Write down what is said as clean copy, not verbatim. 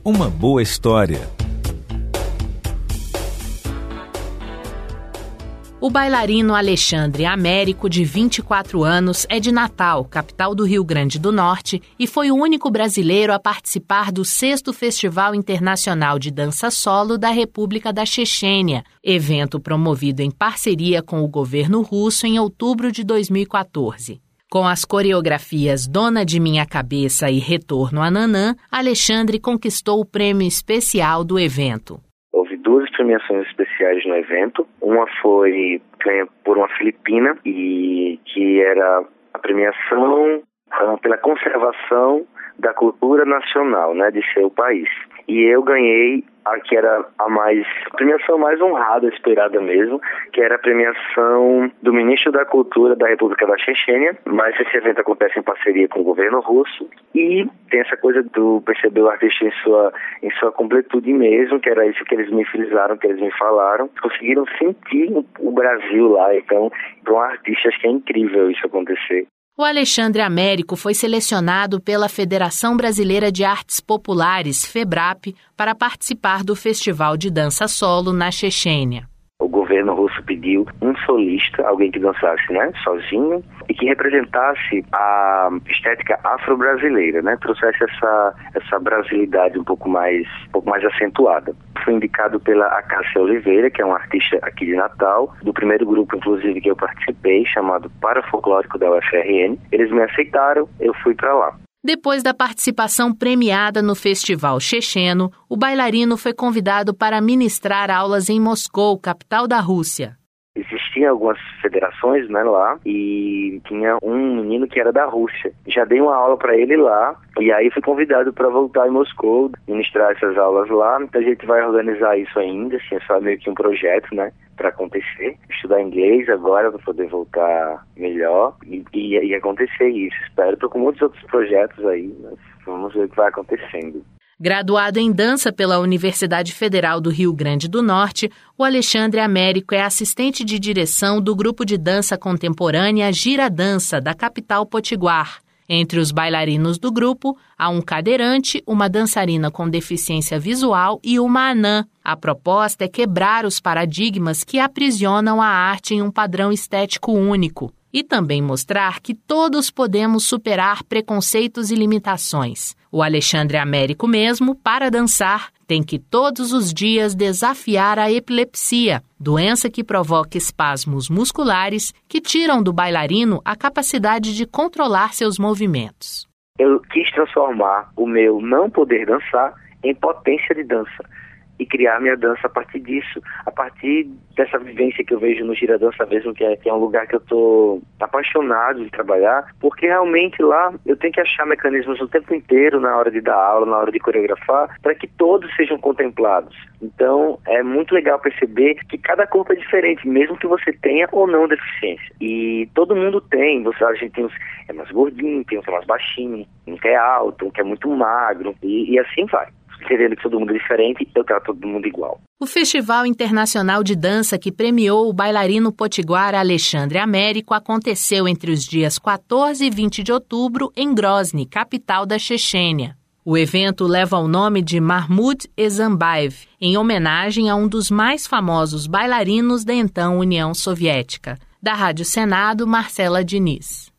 Uma boa história. O bailarino Alexandre Américo, de 24 anos, é de Natal, capital do Rio Grande do Norte, e foi o único brasileiro a participar do 6º Festival Internacional de Dança Solo da República da Chechênia, evento promovido em parceria com o governo russo em outubro de 2014. Com as coreografias Dona de Minha Cabeça e Retorno a Nanã, Alexandre conquistou o prêmio especial do evento. Houve 2 premiações especiais no evento. Uma foi ganha por uma filipina, e que era a premiação pela conservação da cultura nacional, né, de seu país. E eu ganhei a que era a premiação mais honrada, esperada mesmo, que era a premiação do ministro da Cultura da República da Chechênia, mas esse evento acontece em parceria com o governo russo, e tem essa coisa do perceber o artista em sua completude mesmo, que era isso que eles me frisaram, que eles me falaram. Conseguiram sentir o Brasil lá, então, para um artista, acho que é incrível isso acontecer. O Alexandre Américo foi selecionado pela Federação Brasileira de Artes Populares, FEBRAP, para participar do Festival de Dança Solo na Chechênia. O governo russo pediu um solista, alguém que dançasse, né, sozinho, e que representasse a estética afro-brasileira, né, trouxesse essa brasilidade um pouco mais acentuada. Fui indicado pela Acácia Oliveira, que é uma artista aqui de Natal, do primeiro grupo, inclusive, que eu participei, chamado Parafolclórico da UFRN. Eles me aceitaram, eu fui para lá. Depois da participação premiada no Festival Checheno, o bailarino foi convidado para ministrar aulas em Moscou, capital da Rússia. Existiam algumas federações, né, lá, e tinha um menino que era da Rússia. Já dei uma aula para ele lá, e aí fui convidado para voltar em Moscou, ministrar essas aulas lá. Então a gente vai organizar isso ainda, assim, é só meio que um projeto, né, para acontecer. Estudar inglês agora para poder voltar melhor e acontecer isso. Espero, estou com muitos outros projetos aí, mas vamos ver o que vai acontecendo. Graduado em dança pela Universidade Federal do Rio Grande do Norte, o Alexandre Américo é assistente de direção do grupo de dança contemporânea Gira Dança, da capital potiguar. Entre os bailarinos do grupo, há um cadeirante, uma dançarina com deficiência visual e uma anã. A proposta é quebrar os paradigmas que aprisionam a arte em um padrão estético único e também mostrar que todos podemos superar preconceitos e limitações. O Alexandre Américo mesmo, para dançar, tem que todos os dias desafiar a epilepsia, doença que provoca espasmos musculares que tiram do bailarino a capacidade de controlar seus movimentos. Eu quis transformar o meu não poder dançar em potência de dança e criar minha dança a partir disso, a partir dessa vivência que eu vejo no Gira Dança mesmo, que é um lugar que eu tô apaixonado de trabalhar, porque realmente lá eu tenho que achar mecanismos o tempo inteiro, na hora de dar aula, na hora de coreografar, para que todos sejam contemplados. Então é muito legal perceber que cada corpo é diferente, mesmo que você tenha ou não deficiência. E todo mundo tem, a gente tem uns é mais gordinho, tem uns que é mais baixinho, um que é alto, um que é muito magro, e assim vai. Querendo que todo mundo é diferente, eu trato todo mundo igual. O Festival Internacional de Dança que premiou o bailarino potiguar Alexandre Américo aconteceu entre os dias 14 e 20 de outubro em Grozny, capital da Chechênia. O evento leva o nome de Mahmoud Ezambaev, em homenagem a um dos mais famosos bailarinos da então União Soviética. Da Rádio Senado, Marcela Diniz.